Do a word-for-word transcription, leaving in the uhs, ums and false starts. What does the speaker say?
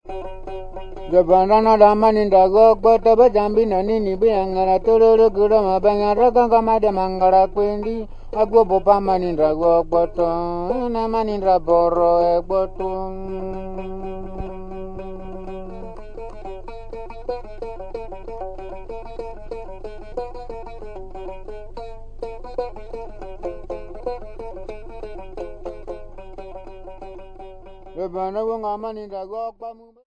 Jabana da maninda go bota bajambina nini biangara tololo gura mabangara kanga de mangara kwendi agwo bopa maninda go boto na maninda boro e boto Jabana go maninda go